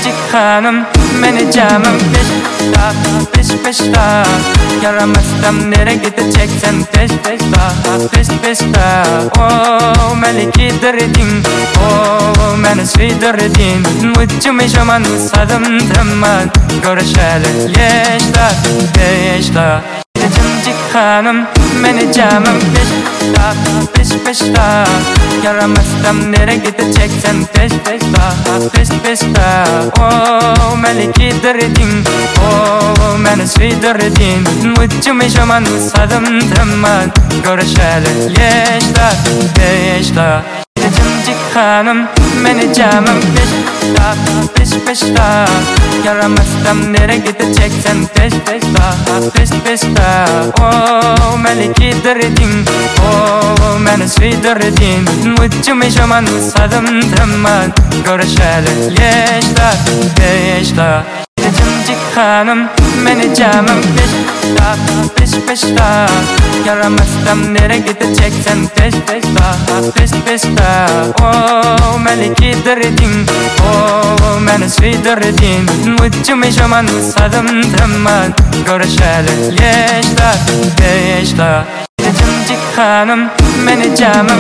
Cimcik hanım beni camım peş peşta Yaramazsam nereye gideceksen peş peşta Oh melikidirdin Oh beni suydirdin Ucum işaman sadımdırman Görüşelim yaşta Cimcik hanım beni camım peşta Yaramazsam nereye gideceksen peş peşta Oh melikidirdin Oh beni suydirdin Ucum işaman sadımdırman Görüşelim yaşta Cimcik hanım beni camım peşta Yaramazsam nereye gideceksen peş peşta Oh melikidirdin Oh beni suydirdin Ucum işaman sadımdırman Görüşelim yaşta Cimcik hanım beni camım peşta Yaramazsam nereye gideceksen peş peşta Oh melikidirdin Oh beni suydirdin Ucum işaman sadımdırman Görüşelim yaşta Cimcik hanım beni camım